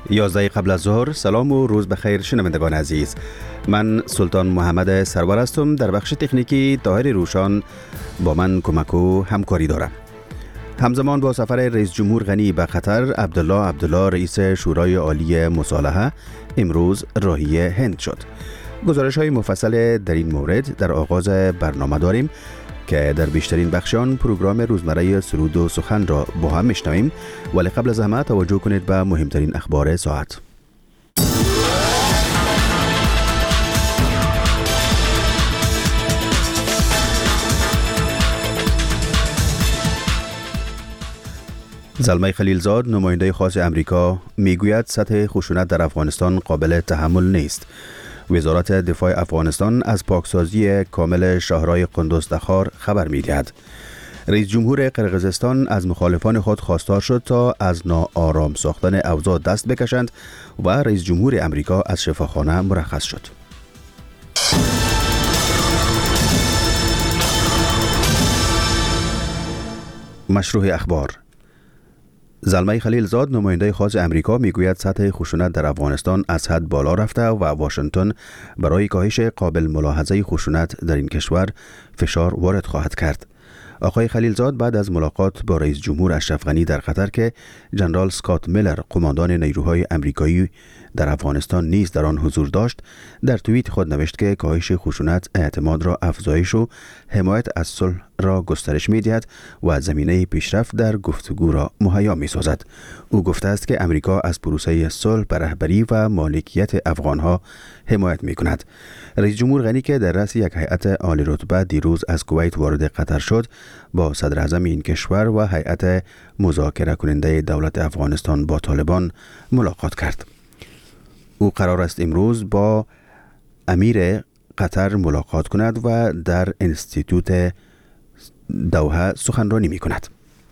11 قبل از ظهر. سلام و روز بخیر شنوندگان عزیز. من سلطان محمد سرور هستم. در بخش تکنیکی طاهر روشان با من کمک و همکاری دارم. همزمان با سفر رئیس جمهور غنی به قطر، عبدالله رئیس شورای عالی مصالحه امروز راهی هند شد. گزارش های مفصل در این مورد در آغاز برنامه داریم که در بیشترین بخشان پروگرام روزمره سرود و سخن را با هم میشنویم، ولی قبل از همه توجه کنید به مهمترین اخبار ساعت. زلمه خلیلزاد، نماینده خاص امریکا، میگوید سطح خشونت در افغانستان قابل تحمل نیست. وزارت دفاع افغانستان از پاکسازی کامل شهرهای قندوز دخار خبر می‌دهد. رئیس جمهور قرقیزستان از مخالفان خود خواستار شد تا از ناآرام ساختن اوضاع دست بکشند و رئیس جمهور امریکا از شفاخانه مرخص شد. مشروع اخبار. زلمه خلیلزاد، نماینده خاص امریکا، میگوید سطح خشونت در افغانستان از حد بالا رفته و واشنگتن برای کاهش قابل ملاحظه خشونت در این کشور فشار وارد خواهد کرد. آقای خلیلزاد بعد از ملاقات با رئیس جمهور اشرف غنی در قطر که جنرال اسکات میلر، قماندان نیروهای امریکایی در افغانستان نیز در آن حضور داشت، در توییت خود نوشت که کاهش خشونت اعتماد را افزایش و حمایت از صلح را گسترش می‌دهد و زمینه پیشرفت در گفتگو را مهیا می‌سازد. او گفته است که امریکا از پروسه صلح به رهبری و مالکیت افغان‌ها حمایت می‌کند. رئیس جمهور غنی که در رأس یک هیئت عالی رتبه دیروز از کویت وارد قطر شد، با صدر اعظم این کشور و هیئت مذاکره کننده دولت افغانستان با طالبان ملاقات کرد. او قرار است امروز با امیر قطر ملاقات کند و در انستیتوت دوحه سخنرانی می کند.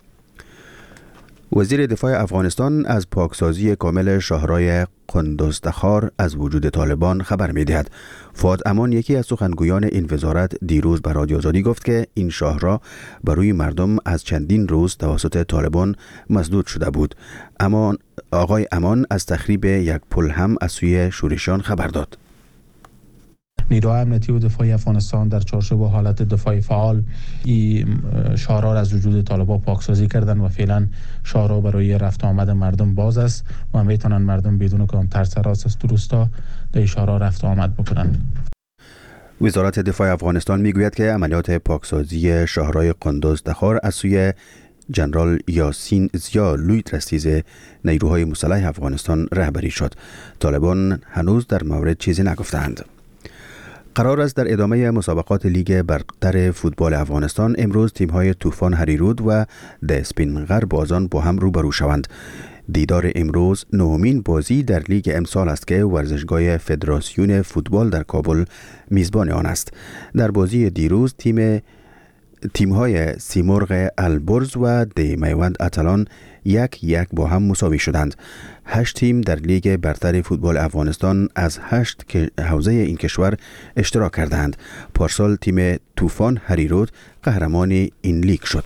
وزیر دفاع افغانستان از پاکسازی کامل شهرهای قندوز دخار از وجود طالبان خبر می دهد. فؤاد امان، یکی از سخنگویان این وزارت، دیروز به رادیو آزادی گفت که این شهرها بروی مردم از چندین روز توسط طالبان مسدود شده بود. اما آقای امان از تخریب یک پل هم از سوی شورشیان خبر داد. نیروهای امنیتی و دفاعی افغانستان در چارچوب حالت دفاعی فعال این شهرها را از وجود طالبان پاکسازی کردند و فعلا شهرها برای رفت آمد مردم باز است و میتونن مردم بدون کام ترس راست است درستا در شهرها رفت آمد بکنند. وزارت دفاع افغانستان میگوید که عملیات پاکسازی شهرهای قندوز دخار از سوی جنرال یاسین زیا، لوی ترستیز نیروهای مسلح افغانستان رهبری شد. طالبان هنوز در مورد چیزی نگفتند. قرار است در ادامه مسابقات لیگ برتر فوتبال افغانستان امروز تیم‌های طوفان هریرود و دسپینغر بازان با هم روبرو شوند. دیدار امروز نهمین بازی در لیگ امسال است که ورزشگاه فدراسیون فوتبال در کابل میزبان آن است. در بازی دیروز تیم‌های سیمرغ البرز و دی میوند اتلان 1-1 با هم مساوی شدند. 8 تیم در لیگ برتر فوتبال افغانستان از 8 حوزه این کشور اشتراک کردند. پارسال تیم طوفان هریرود قهرمان این لیگ شد.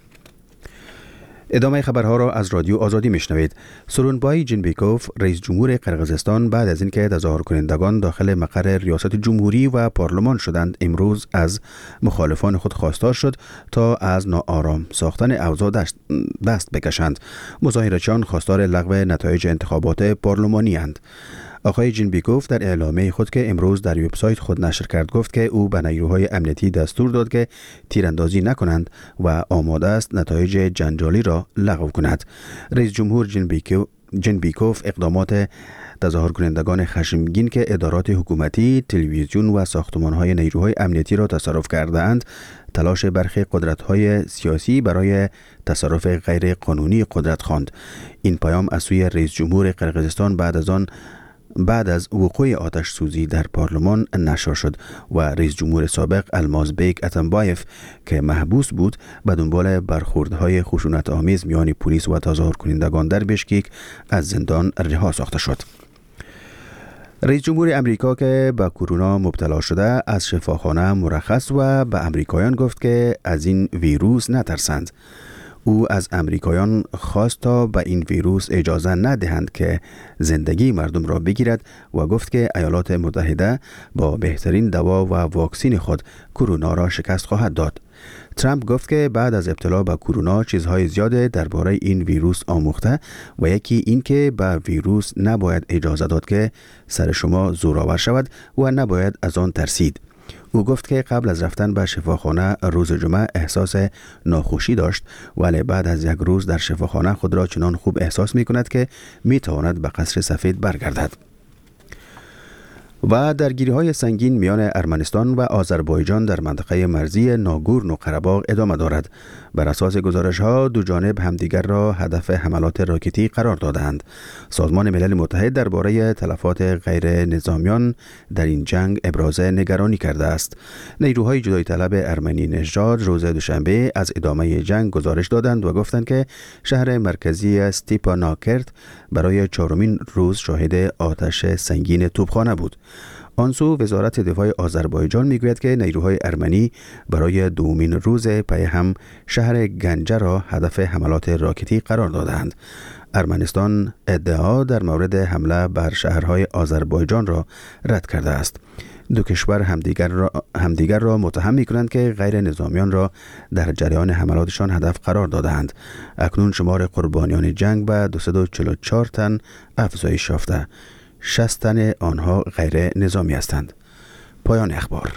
ادامه خبرها را از رادیو آزادی میشنوید. سورونبای جینبیکوف، رئیس جمهور قرقیزستان، بعد از اینکه تظاهر کنندگان داخل مقر ریاست جمهوری و پارلمان شدند، امروز از مخالفان خود خواستار شد تا از ناآرام ساختن اوضاع دست بکشند. مظاهرچیان خواستار لغو نتایج انتخابات پارلمانی اند. آقای جینبیکوف در اعلامیه خود که امروز در وبسایت خود نشر کرد گفت که او به نیروهای امنیتی دستور داد که تیراندازی نکنند و آماده است نتایج جنجالی را لغو کند. رئیس جمهور جینبیکوف اقدامات تظاهر کنندگان خشمگین که ادارات حکومتی، تلویزیون و ساختمان‌های نیروهای امنیتی را تصرف کرده‌اند، تلاش برخی قدرت‌های سیاسی برای تصرف غیر قانونی قدرت خواند. این پیام از سوی رئیس جمهور قرقیزستان بعد از وقوع آتش سوزی در پارلمان نشر شد و رئیس جمهور سابق المازبیک اتنبایف که محبوس بود به دنبال برخوردهای خشونت آمیز میان پلیس و تظاهر کنندگان در بشکیک از زندان رها ساخته شد. رئیس جمهور امریکا که به کرونا مبتلا شده از شفاخانه مرخص و به امریکایان گفت که از این ویروس نترسند. او از امریکایان خواست تا به این ویروس اجازه ندهند که زندگی مردم را بگیرد و گفت که ایالات متحده با بهترین دوا و واکسین خود کرونا را شکست خواهد داد. ترامپ گفت که بعد از ابتلا به کرونا چیزهای زیاده درباره این ویروس آموخته و یکی این که به ویروس نباید اجازه داد که سر شما زورآور شود و نباید از آن ترسید. او گفت که قبل از رفتن به شفاخانه روز جمعه احساس ناخوشی داشت، ولی بعد از یک روز در شفاخانه خود را چنان خوب احساس می کند که می تواند به قصر سفید برگردد. و درگیری‌های سنگین میان ارمنستان و آذربایجان در منطقه مرزی ناگورنو قره‌باغ ادامه دارد. بر اساس گزارش‌ها دو جانب همدیگر را هدف حملات راکتی قرار دادند. سازمان ملل متحد درباره تلفات غیر نظامیان در این جنگ ابراز نگرانی کرده است. نیروهای جدایی طلب ارمنی نژاد روز دوشنبه از ادامه جنگ گزارش دادند و گفتند که شهر مرکزی استیپاناکرت برای چهارمین روز شاهد آتش سنگین توپخانه بود. آنسو وزارت دفاع آذربایجان میگوید که نیروهای ارمنی برای دومین روز پی هم شهر گنجه را هدف حملات راکتی قرار دادند. ارمنستان ادعا در مورد حمله بر شهرهای آذربایجان را رد کرده است. دو کشور همدیگر را متهم می‌کنند که غیر نظامیان را در جریان حملاتشان هدف قرار دادند. اکنون شمار قربانیان جنگ به 244 تن افزایش یافته. 60 تن آنها غیر نظامی هستند. پایان اخبار.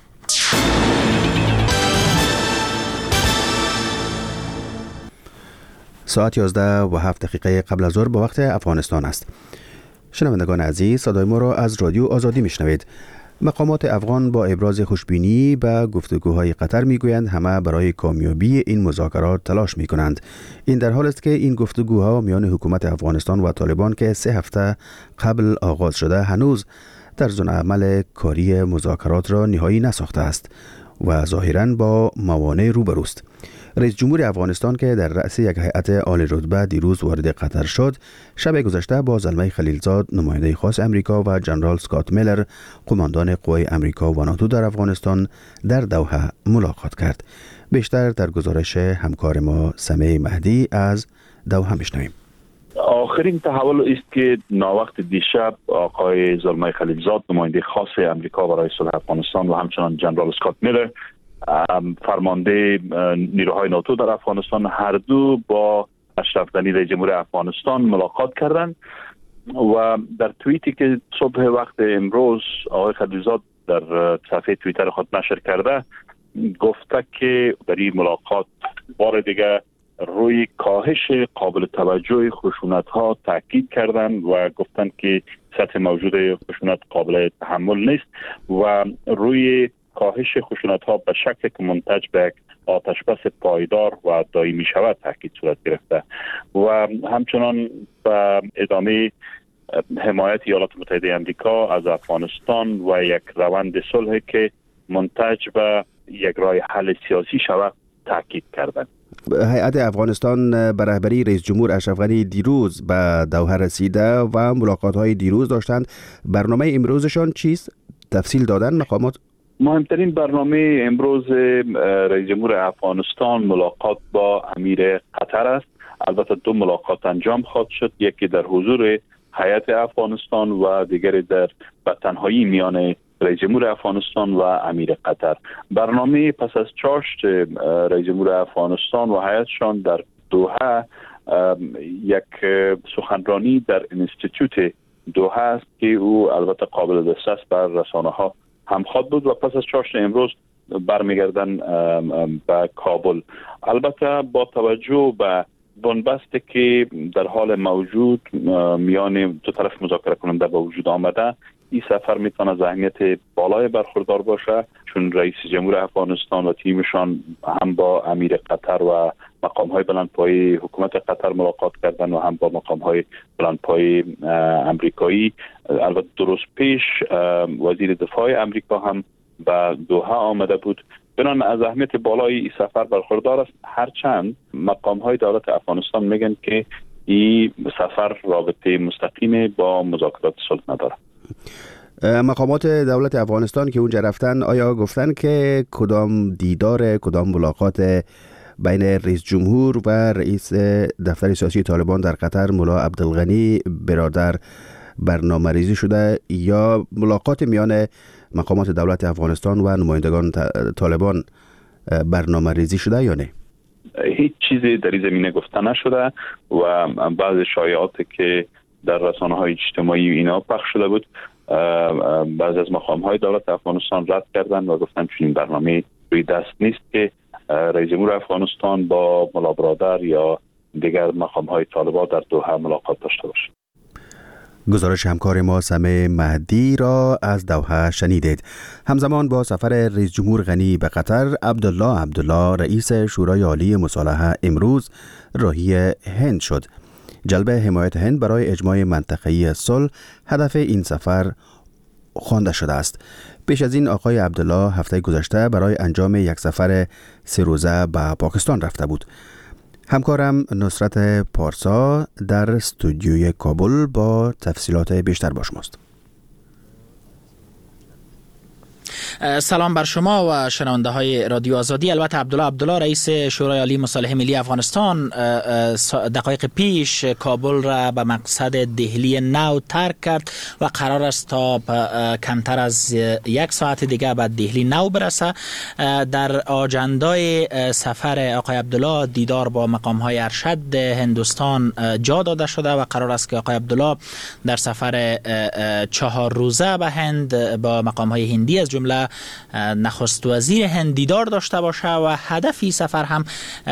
ساعت 11:07 قبل از ظهر به وقت افغانستان است. شنوندگان عزیز، صدای ما را از رادیو آزادی میشنوید. مقامات افغان با ابراز خوشبینی به گفتگوهای قطر میگویند همه برای کامیابی این مذاکرات تلاش میکنند. این در حال است که این گفتگوها میان حکومت افغانستان و طالبان که 3 هفته قبل آغاز شده هنوز طرز عمل کاری مذاکرات را نهایی نساخته است و ظاهراً با موانع روبروست. رئیس جمهور افغانستان که در رأس یک هیئت عالی رتبه دیروز وارد قطر شد، شب گذشته با زلمه خلیلزاد نماینده خاص امریکا و جنرال اسکات میلر قماندان قوای امریکا و ناتو در افغانستان در دوحه ملاقات کرد. بیشتر در گزارش همکار ما سمیع مهدی از دوحه میشنویم. آخرین تحول است که ناوقت دیشب آقای زلمه خلیلزاد نماینده خاص امریکا برای صلح افغانستان و همچنان جنرال اسکات میلر فرمانده نیروهای ناتو در افغانستان هر دو با اشرف غنی رئیس جمهور افغانستان ملاقات کردند و در توییتی که صبح وقت امروز آقای خلیلزاد در صفحه توییتر خود نشر کرده گفته که در این ملاقات بار دیگه روی کاهش قابل توجه خشونت‌ها تاکید کردند و گفتند که سطح موجود خشونت قابل تحمل نیست و روی کاهش خشونت‌ها به شکل که منتج به آتشبس پایدار و دائمی شود تاکید صورت گرفته و همچنان به ادامه حمایت ایالات متحده آمریکا از افغانستان و یک روند صلح که منتج به یک راه حل سیاسی شود تاکید کردند. هیئت افغانستان به رهبری رئیس جمهور اشرف غنی دیروز به دوحه رسیده و ملاقات‌های دیروز داشتند. برنامه امروزشان چیست؟ تفصیل دادن مقامات؟ مهمترین برنامه امروز رئیس جمهور افغانستان ملاقات با امیر قطر است. البته 2 ملاقات انجام خواهد شد، یکی در حضور هیئت افغانستان و دیگری در تنهایی میان رئیس جمهور افغانستان و امیر قطر. برنامه پس از چاشت رئیس جمهور افغانستان و هیئتشان در دوحه یک سخنرانی در انستیتوت دوحه است که او البته قابل دسترس بر رسانه‌ها هم خواهد بود و پس از چاشت امروز برمیگردن به کابل. البته با توجه به بنبستی که در حال موجود میان دو طرف مذاکره کننده به وجود آمده، این سفر میتونه از اهمیت بالای برخوردار باشه، چون رئیس جمهور افغانستان و تیمشان هم با امیر قطر و مقام‌های بلندپایه حکومت قطر ملاقات کردن و هم با مقام‌های بلندپایه امریکایی. البته درست پیش وزیر دفاع امریکا هم به دوحه آمده بود. بنابراین از اهمیت بالای این سفر برخوردار است، هرچند مقام‌های دولت افغانستان میگن که این سفر رابطه مستقیم با مذاکرات صلح نداره. مقامات دولت افغانستان که اونجا رفتن آیا گفتن که کدام دیدار کدام ملاقات بین رئیس جمهور و رئیس دفتر سیاسی طالبان در قطر ملا عبدالغنی برادر برنامه‌ریزی شده یا ملاقات میان مقامات دولت افغانستان و نمایندگان طالبان برنامه‌ریزی شده یا نه؟ هیچ چیزی در این زمینه گفته نشده و بعض شایعاتی که در رسانه‌های اجتماعی اینا پخش شده بود بعض از مقام‌های دولت افغانستان رد کردند و گفتن چنین برنامه روی دست نیست که رئیس جمهور افغانستان با ملا برادر یا دیگر مقام‌های طالبان در دوحه ملاقات داشته باشه. گزارش همکار ما سمع مهدی را از دوحه شنیدید. همزمان با سفر رئیس جمهور غنی به قطر، عبدالله رئیس شورای عالی مصالحه امروز راهی هند شد. جلب حمایت هند برای اجماع منطقه‌ای صلح هدف این سفر خوانده شده است. پیش از این آقای عبدالله هفته گذشته برای انجام یک سفر 3 روزه به پاکستان رفته بود. همکارم نصرت پارسا در استودیوی کابل با تفصیلات بیشتر با شماست. سلام بر شما و شنونده های رادیو آزادی. البته عبدالله رئیس شورای عالی مصالحه ملی افغانستان دقایق پیش کابل را به مقصد دهلی نو ترک کرد و قرار است تا کمتر از 1 ساعت دیگه به دهلی نو برسه. در آجندای سفر آقای عبدالله دیدار با مقام های ارشد هندوستان جا داده شده و قرار است که آقای عبدالله در سفر 4 روزه به هند با مقام های هندی از جمله نخست وزیر هند دیدار داشته باشه و هدفی سفر هم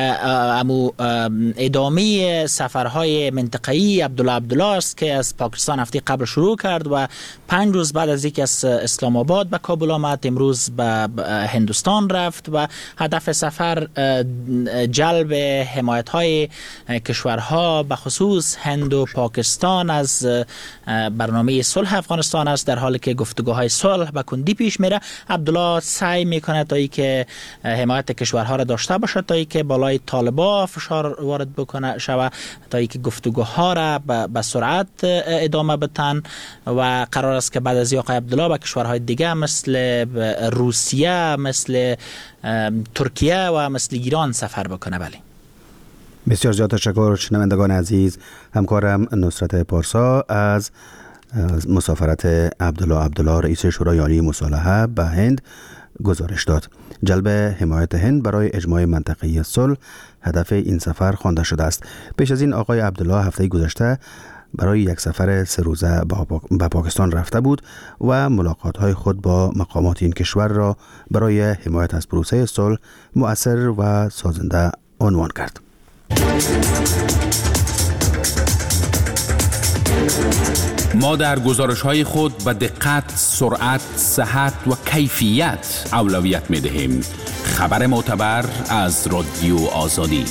ادامه سفرهای منطقه‌ای عبدالله است که از پاکستان هفته قبل شروع کرد و 5 روز بعد از اینکه از اسلام آباد به کابل آمد امروز به هندوستان رفت و هدف سفر جلب حمایت‌های کشورها به خصوص هند و پاکستان از برنامه صلح افغانستان است، در حالی که گفتگوهای صلح به کندی پیش میره. عبدالله سعی میکنه تا اینکه حمایت کشورها را داشته باشه تا اینکه بالای طالبان فشار وارد بکنه شوه تا اینکه گفتگوها را به سرعت ادامه بدن و قرار است که بعد از آقای عبدالله به کشورهای دیگه مثل روسیه، مثل ترکیه و مثل ایران سفر بکنه. بله، بسیار زیاد تشکر شنوندگان عزیز. همکارم نصرت پارسا از مسافرت عبدالله رئیس شورای عالی مصالحه به هند گزارش داد. جلب حمایت هند برای اجماع منطقه‌ای صلح هدف این سفر خوانده شده است. پیش از این آقای عبدالله هفته گذشته برای یک سفر 3 روزه به پاکستان رفته بود و ملاقات‌های خود با مقامات این کشور را برای حمایت از پروسه صلح مؤثر و سازنده عنوان کرد. ما در گزارش‌های خود به دقت، سرعت، صحت و کیفیت اولویت می‌دهیم. خبر معتبر از رادیو آزادی.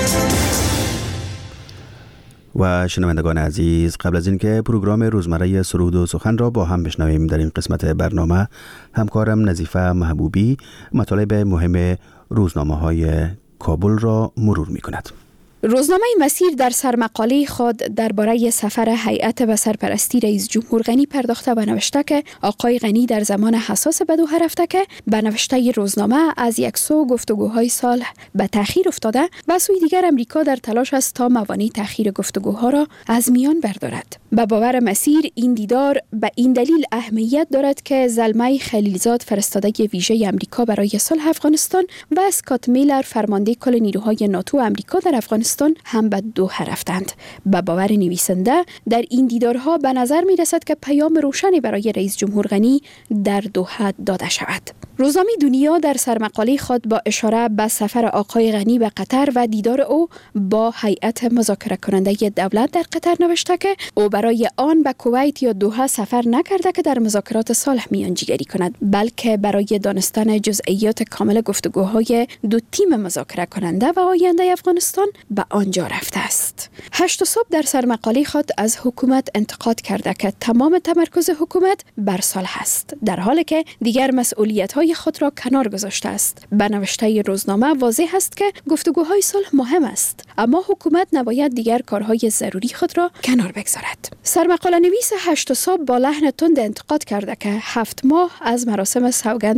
و شنوندگان عزیز، قبل از اینکه پروگرام روزمره سرود و سخن را با هم بشنویم، در این قسمت برنامه همکارم نظیفه محبوبی مطالب مهم روزنامه‌های کابل را مرور می‌کند. روزنامه مسیر در سرمقاله خود درباره سفر هیئت به سرپرستی رئیس جمهور غنی پرداخته به نوشته که آقای غنی در زمان حساس به دوحه رفته که به نوشته روزنامه از یک سو گفتگوهای صلح به تأخیر افتاده و سوی دیگر امریکا در تلاش است تا موانع تأخیر گفتگوها را از میان بردارد. به باور مسیر این دیدار به این دلیل اهمیت دارد که زلمه خلیلزاد فرستاده ویژه امریکا برای صلح افغانستان و اسکات میلر فرمانده کل نیروهای ناتو امریکا در افغانستان هم به دوحه رفتند. به باور نویسنده در این دیدارها به نظر می رسد که پیام روشنی برای رئیس جمهور غنی در دوحه داده شود. روزنامه دنیا در سرمقاله خود با اشاره به سفر آقای غنی به قطر و دیدار او با هیئت مذاکره کننده دولت در قطر نوشته که او برای آن به کویت یا دوحه سفر نکرده که در مذاکرات صلح میانجیگری کند، بلکه برای دانستن جزئیات کامل گفتگوهای دو تیم مذاکره کننده و آینده افغانستان به آنجا رفته است. 8 صبح در سرمقاله خود از حکومت انتقاد کرده که تمام تمرکز حکومت بر صلح است، در حالی که دیگر مسئولیت‌های خود را کنار گذاشته است. به نوشته روزنامه واضح است که گفتگوهای صلح مهم است، اما حکومت نباید دیگر کارهای ضروری خود را کنار بگذارد. سرمقاله نویس 8 صبح با لحن تند انتقاد کرده که 7 ماه از مراسم سوگند